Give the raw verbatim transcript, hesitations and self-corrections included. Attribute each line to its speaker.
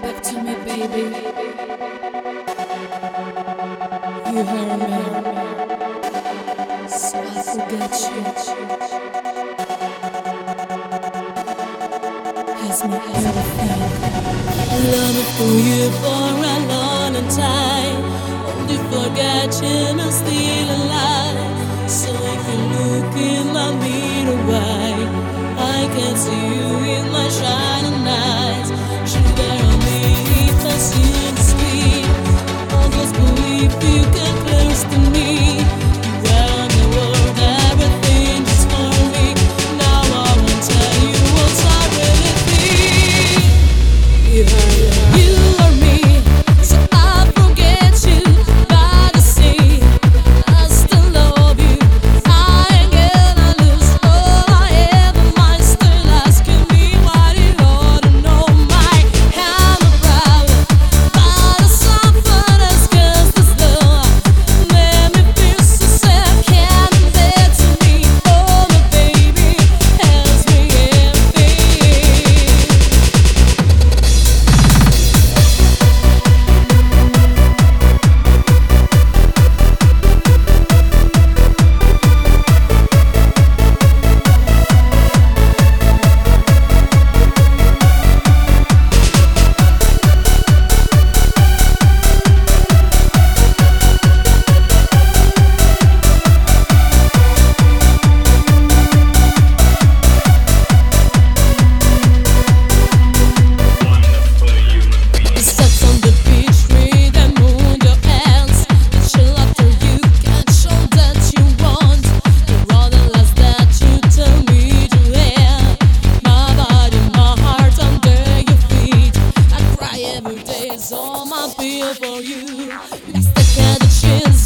Speaker 1: back to me, baby. You hurt me, so I forget you. Has me everything. Love for you for a long time. Only forgetting I'm still alive. So if you look in my mirror, why I can see you in my shining eyes. Sugar on me, if I see the street, I'll just believe you get close to me. You are the world, everything just for me. Now I won't tell you what I really feel. You are you are me, so I forget you by the sea. I still love you. I ain't gonna lose all I ever mind. Still asking me why you ought to know my kind of problem. But I suffer as cause this love made me feel so sad. Can't bear to me, oh my baby, has me everything. Steps on the beach, read and move your hands. The chill after you can't show that you want. The road and last that you tell me to have. My body, my heart under your feet. I cry every day, it's all my feel for you. Let's take the chance.